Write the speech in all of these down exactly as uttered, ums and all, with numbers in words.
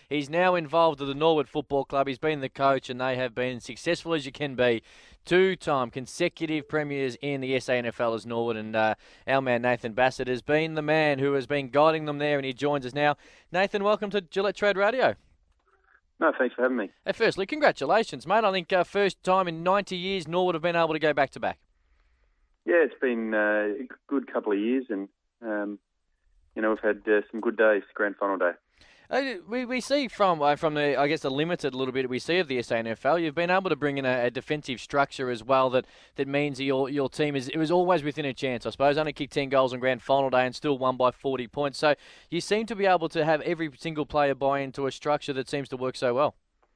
He's now involved with the Norwood Football Club. He's been the coach, and they have been successful as you can be. Two-time consecutive premiers in the S A N F L as Norwood, and uh, our man Nathan Bassett has been the man who has been guiding them there, and he joins us now. Nathan, welcome to Gillette Trade Radio. No, thanks for having me. Hey, firstly, congratulations, mate. I think uh, first time in ninety years Norwood have been able to go back-to-back. Yeah, it's been uh, a good couple of years, and um, you know we've had uh, some good days. Grand final day. Uh, we we see from uh, from the I guess the limited little bit we see of the S A N F L, you've been able to bring in a, a defensive structure as well that, that means that your your team is it was always within a chance. I suppose only kicked ten goals on grand final day and still won by forty points. So you seem to be able to have every single player buy into a structure that seems to work so well.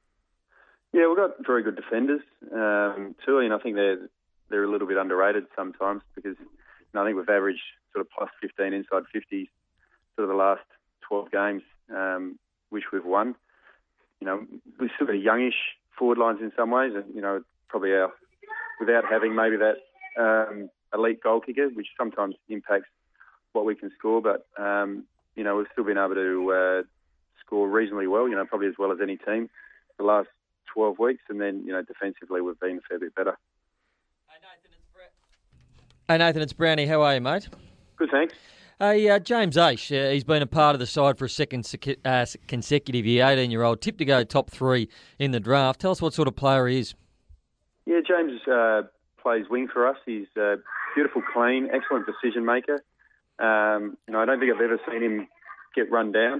Yeah, we've got very good defenders um, too, and I think they're they're a little bit underrated sometimes because you know, I think we've averaged sort of plus fifteen inside fifties sort of the last twelve games, um, which we've won. You know, we've still got a youngish forward lines in some ways, and you know, probably our without having maybe that um, elite goal kicker, which sometimes impacts what we can score. But um, you know, we've still been able to uh, score reasonably well. You know, probably as well as any team the last twelve weeks, and then you know, defensively we've been a fair bit better. Hey Nathan, it's Brett. Hey Nathan, it's Brownie. How are you, mate? Good, thanks. Hey, uh, James Aish, uh, he's been a part of the side for a second sec- uh, consecutive year, eighteen-year-old, tipped to go top three in the draft. Tell us what sort of player he is. Yeah, James uh, plays wing for us. He's uh, beautiful, clean, excellent decision maker. Um, you know, I don't think I've ever seen him get run down.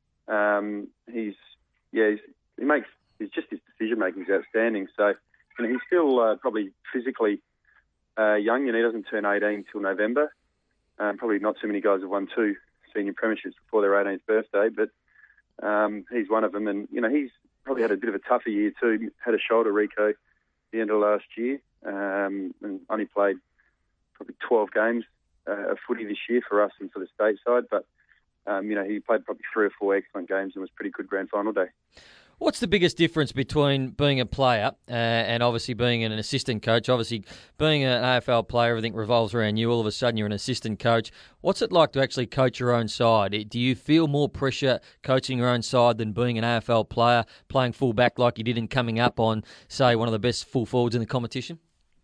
Um, he's yeah, he's, he makes he's just his decision making is outstanding. So you know, he's still uh, probably physically uh, young. You know, he doesn't turn eighteen till November. Um, probably not too many guys have won two senior premierships before their eighteenth birthday, but um, he's one of them. And, you know, he's probably had a bit of a tougher year too. Had a shoulder reco at the end of last year um, and only played probably twelve games uh, of footy this year for us and for the state side. But, um, you know, he played probably three or four excellent games and was pretty good grand final day. What's the biggest difference between being a player uh, and obviously being an assistant coach? Obviously, being an A F L player, everything revolves around you. All of a sudden, you're an assistant coach. What's it like to actually coach your own side? Do you feel more pressure coaching your own side than being an A F L player, playing full back like you did in coming up on, say, one of the best full forwards in the competition?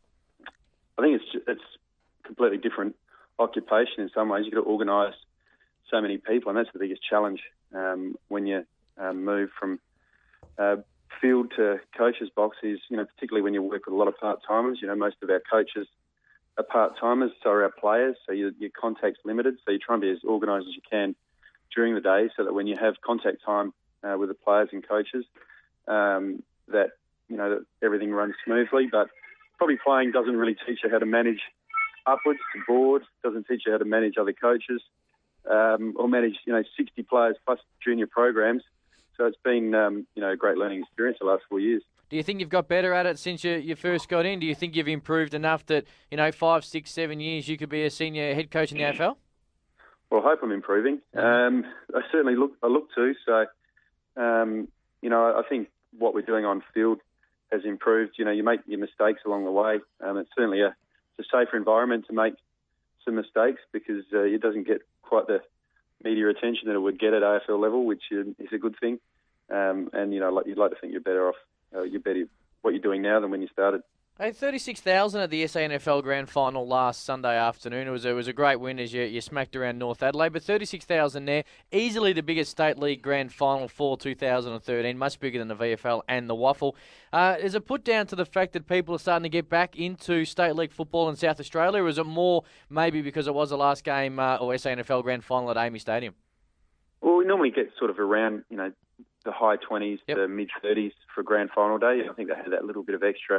I think it's it's a completely different occupation in some ways. You've got to organise so many people, and that's the biggest challenge um, when you um, move from Uh, field to coach's box is, you know, particularly when you work with a lot of part-timers. You know, most of our coaches are part-timers, so are our players, so your, your contact's limited. So you try and be as organised as you can during the day so that when you have contact time uh, with the players and coaches, um, that, you know, that everything runs smoothly. But probably playing doesn't really teach you how to manage upwards to board, doesn't teach you how to manage other coaches um, or manage, you know, sixty players plus junior programs. So it's been, um, you know, a great learning experience the last four years. Do you think you've got better at it since you, you first got in? Do you think you've improved enough that, you know, five, six, seven years you could be a senior head coach in the A F L? Well, I hope I'm improving. Um, I certainly look I look to. So, um, you know, I think what we're doing on field has improved. You know, you make your mistakes along the way. Um, it's certainly a, it's a safer environment to make some mistakes because uh, it doesn't get quite the media attention that it would get at A F L level, which is a good thing. Um, and, you know, you'd like to think you're better off, uh, you're better what you're doing now than when you started. Hey, thirty-six thousand at the S A N F L Grand Final last Sunday afternoon. It was a, it was a great win as you, you smacked around North Adelaide, but thirty-six thousand there, easily the biggest State League Grand Final for two thousand thirteen, much bigger than the V F L and the Waffle. Uh, is it put down to the fact that people are starting to get back into State League football in South Australia, or is it more maybe because it was the last game uh, or S A N F L Grand Final at Amy Stadium? Well, we normally get sort of around, you know, the high twenties yep. to mid thirties for Grand Final day. I think they had that little bit of extra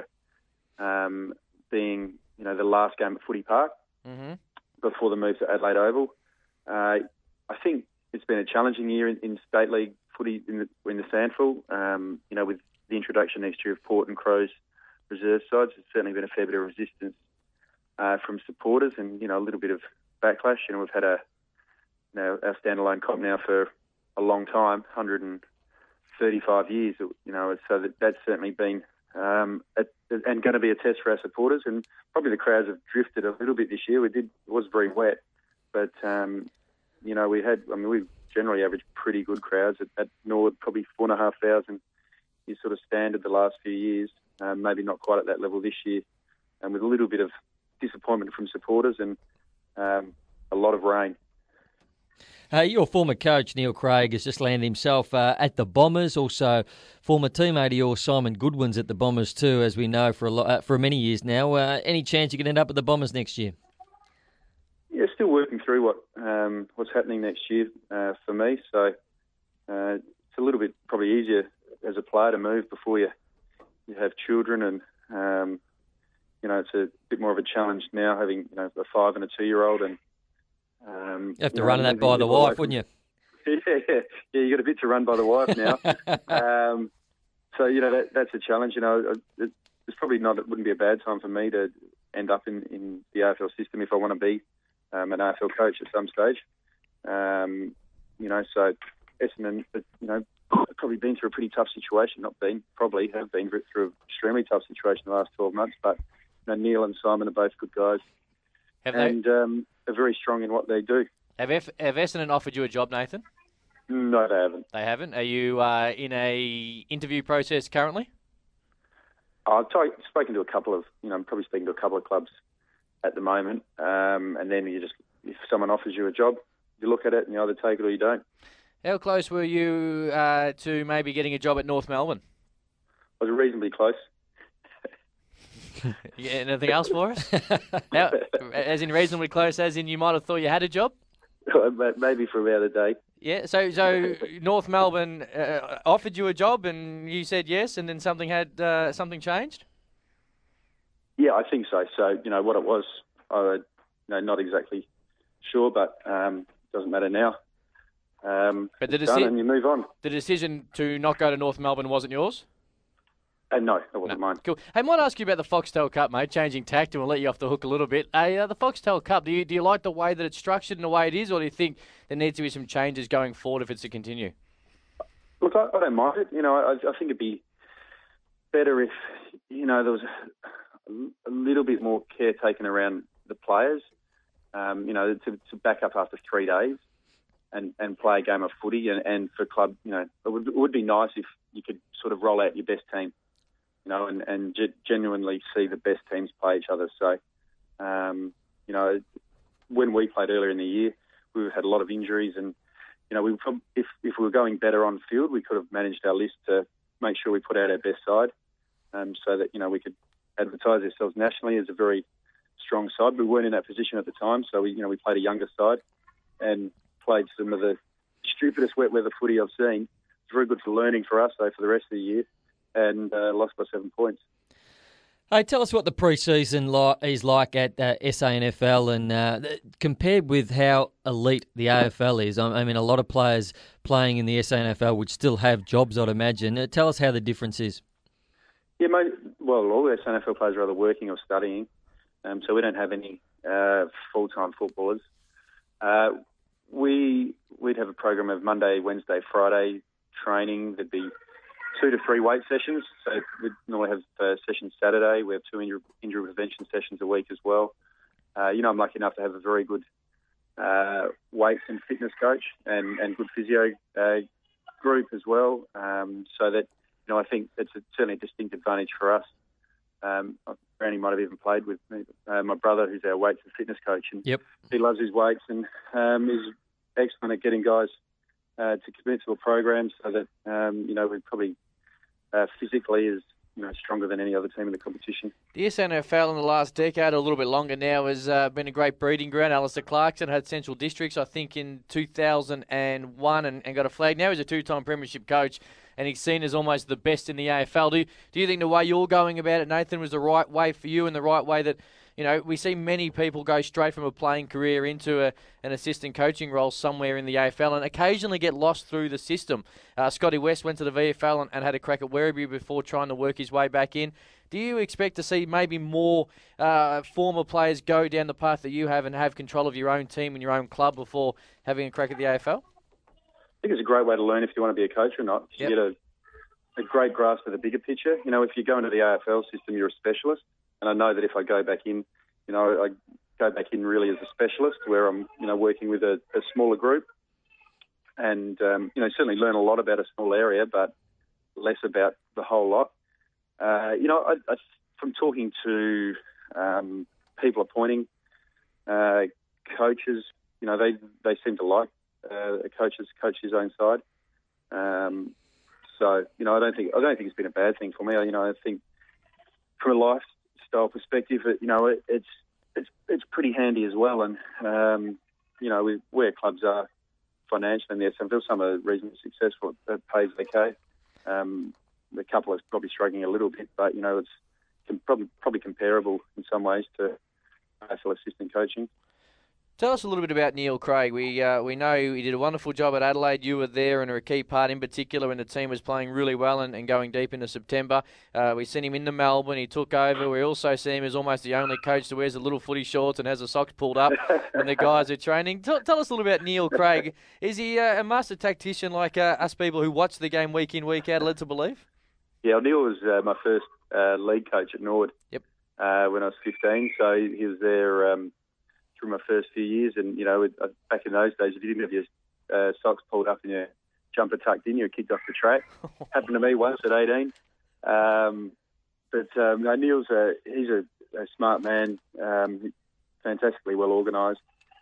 um, being, you know, the last game at Footy Park mm-hmm. before the move to Adelaide Oval. Uh, I think it's been a challenging year in, in State League footy in the, in the Sandful. Um, you know, with the introduction next year of Port and Crows reserve sides, there's certainly been a fair bit of resistance uh, from supporters and, you know, a little bit of backlash. You know, we've had a, you know, our standalone comp now for a long time, one hundred thirty-five years, you know, so that, that's certainly been um, a, and going to be a test for our supporters. And probably the crowds have drifted a little bit this year. We did, it was very wet, but, um, you know, we had, I mean, we generally averaged pretty good crowds at, at Norwood, probably four and a half thousand is sort of standard the last few years. Um, maybe not quite at that level this year, and with a little bit of disappointment from supporters and um, a lot of rain. Uh, your former coach, Neil Craig, has just landed himself uh, at the Bombers. Also, former teammate of yours, Simon Goodwin's at the Bombers too, as we know, for a lot, uh, for many years now. Uh, any chance you can end up at the Bombers next year? Yeah, still working through what um, what's happening next year uh, for me. So uh, it's a little bit probably easier as a player to move before you you have children, and um, you know, it's a bit more of a challenge now having, you know, a five and a two year old, and um, you have to you run know, that by the wife, wouldn't you? Yeah, yeah, you got a bit to run by the wife now. um, so you know that, that's a challenge. You know, it, it's probably not. It wouldn't be a bad time for me to end up in, in the A F L system if I want to be um, an A F L coach at some stage. Um, you know, so Essendon, you know, I've probably been through a pretty tough situation. Not been, probably have been through an extremely tough situation the last twelve months. But you know, Neil and Simon are both good guys, Have and they, um, are very strong in what they do. have, F, have Essendon offered you a job, Nathan? No, they haven't. They haven't. Are you uh, in a interview process currently? I've t- spoken to a couple of, you know, I'm probably speaking to a couple of clubs at the moment, um, and then you just, if someone offers you a job, you look at it and you either take it or you don't. How close were you uh, to maybe getting a job at North Melbourne? I was reasonably close. Yeah, anything else for us? How, as in reasonably close, as in you might have thought you had a job? Maybe for about a day. Yeah, so so North Melbourne uh, offered you a job and you said yes, and then something had uh, something changed? Yeah, I think so. So, you know, what it was, I, you know, not exactly sure, but um, doesn't matter now. Um, but the, it's done deci- and you move on. the decision to not go to North Melbourne wasn't yours? Uh, no, that wasn't No. mine. Cool. Hey, I might ask you about the Foxtel Cup, mate. Changing tact, and we'll let you off the hook a little bit. Hey, uh, the Foxtel Cup, do you do you like the way that it's structured and the way it is, or do you think there needs to be some changes going forward if it's to continue? Look, I, I don't mind it. You know, I, I think it'd be better if, you know, there was a, a little bit more care taken around the players, um, you know, to, to back up after three days and, and play a game of footy. And, and for club, you know, it would, it would be nice if you could sort of roll out your best team, you know, and, and ge- genuinely see the best teams play each other. So, um, you know, when we played earlier in the year, we had a lot of injuries, and, you know, we prob- if, if we were going better on field, we could have managed our list to make sure we put out our best side, um, so that, you know, we could advertise ourselves nationally as a very strong side. We weren't in that position at the time, so we, you know, we played a younger side and played some of the stupidest wet weather footy I've seen. It's very good for learning for us, though, for the rest of the year, and uh, lost by seven points. Hey, tell us what the pre-season li- is like at uh, S A N F L, and uh, th- compared with how elite the A F L is. I, I mean, a lot of players playing in the S A N F L would still have jobs, I'd imagine. Uh, tell us how the difference is. Yeah, mate, well, all the S A N F L players are either working or studying, um, so we don't have any uh, full-time footballers. Uh, we, we'd have a program of Monday, Wednesday, Friday training. There'd be two to three weight sessions. So we'd normally have uh, sessions Saturday. We have two injury, injury prevention sessions a week as well. Uh, you know, I'm lucky enough to have a very good uh, weight and fitness coach and, and good physio uh, group as well, um, so that, you know, I think it's a, certainly a distinct advantage for us. Um, Brownie might have even played with me, uh, my brother, who's our weights and fitness coach, and yep. he loves his weights and um, is excellent at getting guys uh, to commit to a program, so that um, you know, we probably uh, physically is, you know, stronger than any other team in the competition. The S A N F L in the last decade, a little bit longer now, has uh, been a great breeding ground. Alistair Clarkson had Central Districts, I think, in two thousand one and, and got a flag. Now he's a two-time premiership coach, and he's seen as almost the best in the A F L. Do you, do you think the way you're going about it, Nathan, was the right way for you, and the right way that, you know, we see many people go straight from a playing career into a, an assistant coaching role somewhere in the A F L and occasionally get lost through the system? Uh, Scotty West went to the V F L and, and had a crack at Werribee before trying to work his way back in. Do you expect to see maybe more uh, former players go down the path that you have and have control of your own team and your own club before having a crack at the A F L? I think it's a great way to learn if you want to be a coach or not. You Yep. get a, a great grasp of the bigger picture. You know, if you go into the A F L system, you're a specialist. And I know that if I go back in, you know, I go back in really as a specialist, where I'm, you know, working with a, a smaller group, and um, you know, certainly learn a lot about a small area, but less about the whole lot. Uh, you know, I, I, from talking to um, people appointing uh, coaches, you know, they they seem to like uh, a coach's coach his own side. Um, so, you know, I don't think I don't think it's been a bad thing for me. You know, I think from a lifestyle perspective, it, you know, it, it's it's it's pretty handy as well. And um, you know, we, where clubs are financially in the S A N F L, some are reasonably successful. It pays okay. Um, a couple are probably struggling a little bit, but you know, it's com- probably probably comparable in some ways to A F L assistant coaching. Tell us a little bit about Neil Craig. We uh, we know he did a wonderful job at Adelaide. You were there and are a key part in particular when the team was playing really well and, and going deep into September. Uh, we seen him into Melbourne. He took over. We also see him as almost the only coach that wears the little footy shorts and has the socks pulled up when the guys are training. Tell, tell us a little about Neil Craig. Is he uh, a master tactician like uh, us people who watch the game week in, week out are led to believe? Yeah, well, Neil was uh, my first uh, lead coach at Nord. Yep. Uh, when I was fifteen, so he, he was there um, through my first few years. And you know, it, uh, back in those days, if you didn't have your uh, socks pulled up and your jumper tucked in, you were kicked off the track. Happened to me once at eighteen. Um, but um, no, Neil's a he's a, a smart man, um, fantastically well organised,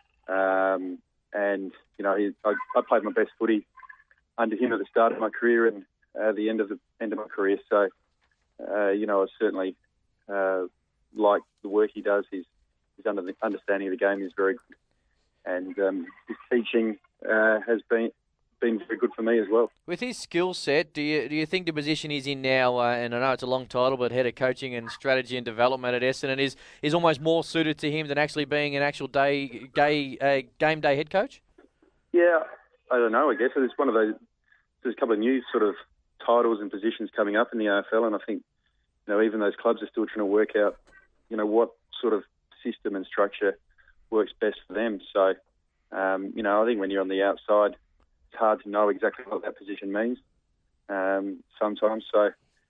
um, and you know, he, I, I played my best footy under him at the start of my career and uh, the end of the end of my career. So, uh, you know, I certainly uh, like the work he does. His his under the understanding of the game is very good, and um, his teaching uh, has been been very good for me as well. With his skill set, do you do you think the position he's in now, uh, and I know it's a long title, but head of coaching and strategy and development at Essendon is is almost more suited to him than actually being an actual day, day uh, game day head coach? Yeah, I don't know. I guess it's one of those. There's a couple of new sort of titles and positions coming up in the A F L, and I think, you know, even those clubs are still trying to work out, you know, what sort of system and structure works best for them. So, um, you know, I think when you're on the outside, it's hard to know exactly what that position means um, sometimes. So,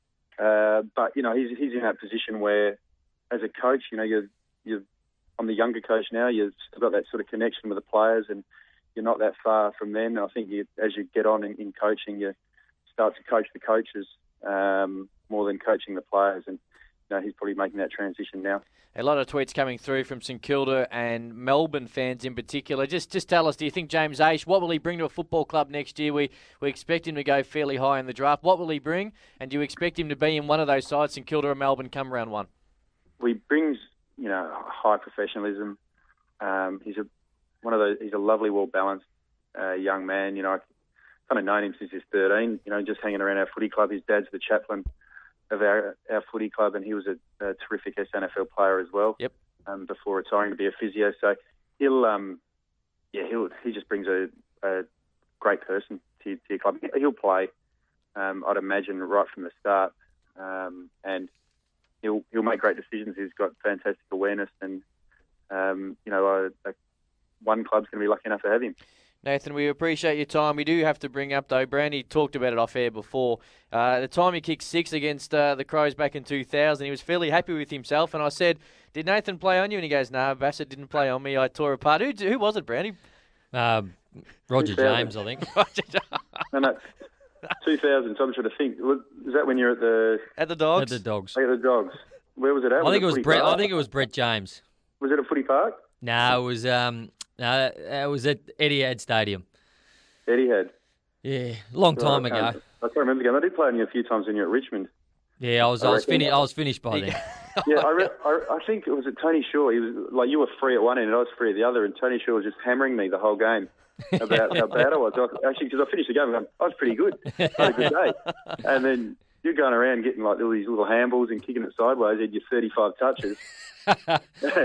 uh, but you know, he's he's in that position where, as a coach, you know, you're you're I'm the younger coach now. You've still got that sort of connection with the players, and you're not that far from them. I think you, as you get on in, in coaching, you start to coach the coaches um, more than coaching the players, and you know, he's probably making that transition now. A lot of tweets coming through from St Kilda and Melbourne fans in particular. Just just tell us, do you think James Aish, what will he bring to a football club next year? We we expect him to go fairly high in the draft. What will he bring? And do you expect him to be in one of those sides, St Kilda or Melbourne, come round one? Well, he brings, you know, high professionalism. Um, he's a one of those. He's a lovely, well-balanced uh, young man. You know, I've kind of known him since he's thirteen. You know, just hanging around our footy club. His dad's the chaplain of our our footy club, and he was a, a terrific S A N F L player as well. Yep. Um, before retiring to be a physio, so he'll um, yeah, he'll he just brings a, a great person to, to your club. He'll play, um, I'd imagine, right from the start, um, and he'll he'll make great decisions. He's got fantastic awareness, and um, you know, a, a, one club's going to be lucky enough to have him. Nathan, we appreciate your time. We do have to bring up, though, Brandy talked about it off air before. Uh, the time he kicked six against uh, the Crows back in two thousand, he was fairly happy with himself. And I said, did Nathan play on you? And he goes, no, Bassett didn't play on me. I tore apart. Who, who was it, Brandy? Um, Roger James, I think. no, no. two thousand, so I'm trying to think. Was that when you're at the... At the Dogs? At the Dogs. At the Dogs. Where was it at? I was think it it was Footy Brett. Park? I think it was Brett James. Was it at Footy Park? No, it was. Um, no, it was at Etihad Stadium. Etihad. Yeah, long time Right, I ago. can't- I can't remember the game. I did play on you a few times when you were at Richmond. Yeah, I was. I, I was reckon. finished. I was finished by then. Yeah, I, re- I, I think it was at Tony Shaw. He was like, you were free at one end and I was free at the other, and Tony Shaw was just hammering me the whole game about how bad I was. I, actually, because I finished the game, and I was pretty good. I had a good day. And then you're going around getting like all these little handballs and kicking it sideways. You had your thirty-five touches. And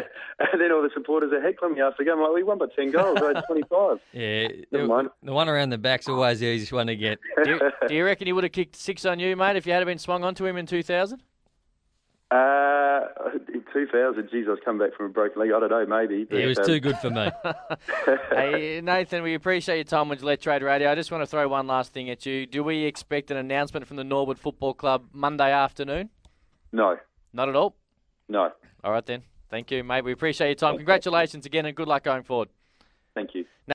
then all the supporters are heckling me after the game. I'm like, we won by ten goals. I had twenty-five. Yeah, Never the, mind. the one around the back's always the easiest one to get. do, you, do you reckon he would have kicked six on you, mate, if you had been swung onto him in two thousand? Uh, in two thousand, geez, I was coming back from a broken leg. I don't know, maybe. But, Yeah, it was um, too good for me. Hey, Nathan, we appreciate your time with Gillette Trade Radio. I just want to throw one last thing at you. Do we expect an announcement from the Norwood Football Club Monday afternoon? No, Not at all? no. All right, then. Thank you, mate. We appreciate your time. Congratulations again and good luck going forward. Thank you.